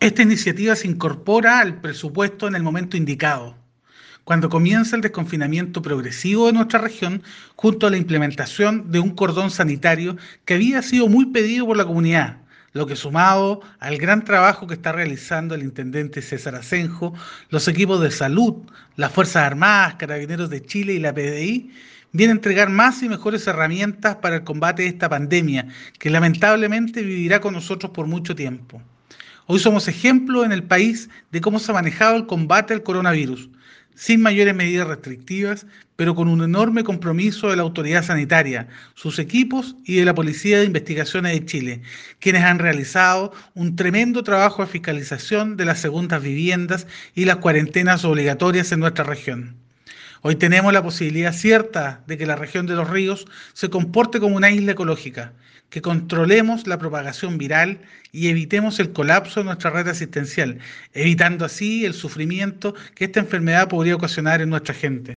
Esta iniciativa se incorpora al presupuesto en el momento indicado, cuando comienza el desconfinamiento progresivo de nuestra región, junto a la implementación de un cordón sanitario que había sido muy pedido por la comunidad, lo que sumado al gran trabajo que está realizando el intendente César Asenjo, los equipos de salud, las Fuerzas Armadas, Carabineros de Chile y la PDI, viene a entregar más y mejores herramientas para el combate de esta pandemia, que lamentablemente vivirá con nosotros por mucho tiempo. Hoy somos ejemplo en el país de cómo se ha manejado el combate al coronavirus, sin mayores medidas restrictivas, pero con un enorme compromiso de la autoridad sanitaria, sus equipos y de la Policía de Investigaciones de Chile, quienes han realizado un tremendo trabajo de fiscalización de las segundas viviendas y las cuarentenas obligatorias en nuestra región. Hoy tenemos la posibilidad cierta de que la región de los ríos se comporte como una isla ecológica, que controlemos la propagación viral y evitemos el colapso de nuestra red asistencial, evitando así el sufrimiento que esta enfermedad podría ocasionar en nuestra gente.